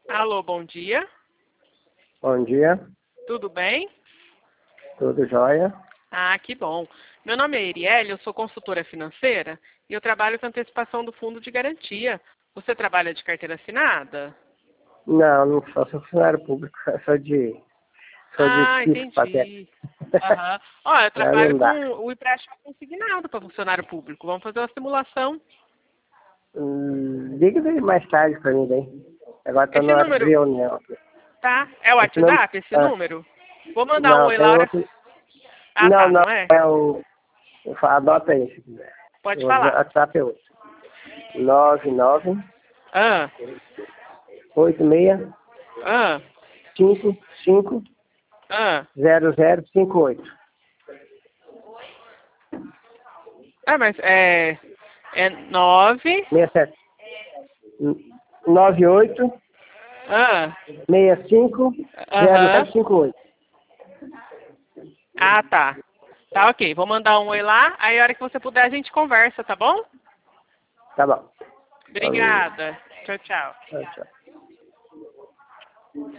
Alô, bom dia. Bom dia, Tudo bem? tudo jóia? Ah, que bom. Meu nome é Erielle, eu sou consultora financeira e eu trabalho com antecipação do fundo de garantia. Você trabalha de carteira assinada? Não, não sou funcionário público, sou de Ah, psicopatético. entendi. Aham. Ó, eu Não, trabalho não dá. com o empréstimo consignado para funcionário público. Vamos fazer uma simulação. Liga daí mais tarde pra mim daí. Agora tô Esse numa número, reunião aqui. tá? É o Esse número. WhatsApp, esse Ah, número? Vou mandar um não, oi tem lá. outro. Ah, Não, tá, não, não é? é o. Adota aí se quiser. Pode O falar. WhatsApp é outro. 99 Ah, 86 ah, 55 ah. 0058. Ah, mas é 9. 67. 98 Ah, 65 aham. 0058. Ah, tá. Tá, ok. Vou mandar um oi lá. Aí, a hora que você puder, a gente conversa, tá bom? Tá bom. Falou. Obrigada. Tchau, tchau. Tchau, tchau.